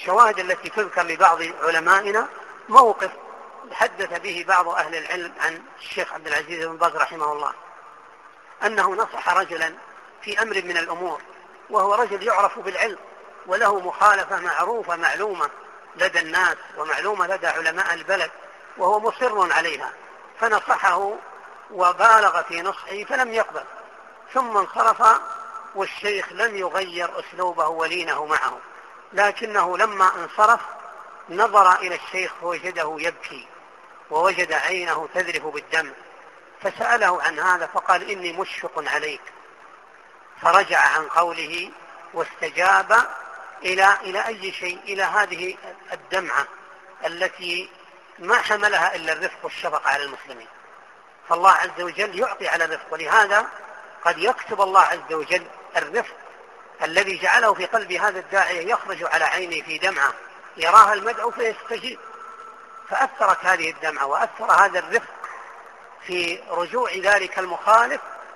الشواهد التي تذكر لبعض علمائنا موقف حدث به بعض أهل العلم عن الشيخ عبد العزيز بن باز رحمه الله، أنه نصح رجلا في أمر من الأمور، وهو رجل يعرف بالعلم وله مخالفة معروفة معلومة لدى الناس ومعلومة لدى علماء البلد، وهو مصر عليها، فنصحه وبالغ في نصحه فلم يقبل، ثم انصرف والشيخ لم يغير أسلوبه ولينه معه، لكنه لما انصرف نظر إلى الشيخ فوجده يبكي ووجد عينه تذرف بالدم، فسأله عن هذا فقال إني مشفق عليك، فرجع عن قوله واستجاب إلى أي شيء، إلى هذه الدمعة التي ما حملها إلا الرفق والشفقة على المسلمين. فالله عز وجل يعطي على الرفق، ولهذا قد يكتب الله عز وجل الرفق الذي جعله في قلب هذا الداعية يخرج على عينه في دمعة يراها المدعو فيستجيب، فأثرت هذه الدمعة وأثر هذا الرفق في رجوع ذلك المخالف،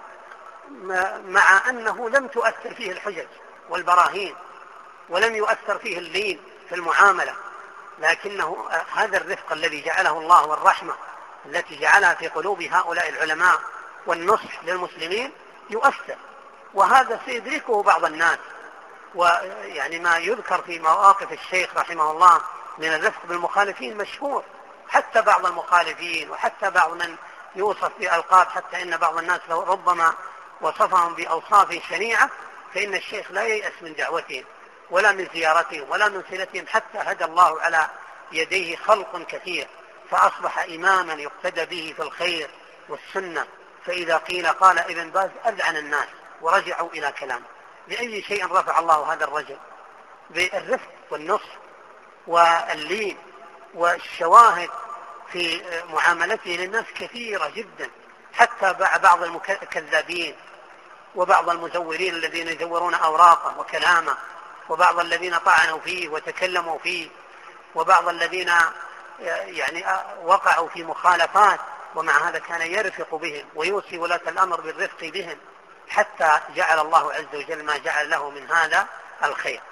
مع أنه لم تؤثر فيه الحجج والبراهين ولم يؤثر فيه اللين في المعاملة، لكنه هذا الرفق الذي جعله الله والرحمة التي جعلها في قلوب هؤلاء العلماء والنصح للمسلمين يؤثر، وهذا سيدركه بعض الناس. ويعني ما يذكر في مواقف الشيخ رحمه الله من الرفق بالمخالفين مشهور، حتى بعض المخالفين وحتى بعض من يوصف بألقاب، حتى إن بعض الناس لو ربما وصفهم بأوصاف شنيعة، فإن الشيخ لا ييأس من دعوتهم ولا من زيارتهم ولا من صلتهم، حتى هدى الله على يديه خلق كثير، فأصبح إماما يقتدى به في الخير والسنة. فإذا قيل قال ابن باز أذعن الناس ورجعوا إلى كلامه. بأي شيء رفع الله هذا الرجل؟ بالرفق والنصح واللين، والشواهد في معاملته للناس كثيرة جدا، حتى بعض الكذابين وبعض المزورين الذين يزورون أوراقه وكلامه، وبعض الذين طعنوا فيه وتكلموا فيه، وبعض الذين يعني وقعوا في مخالفات، ومع هذا كان يرفق بهم ويوصي ولاة الأمر بالرفق بهم، حتى جعل الله عز وجل ما جعل له من هذا الخير.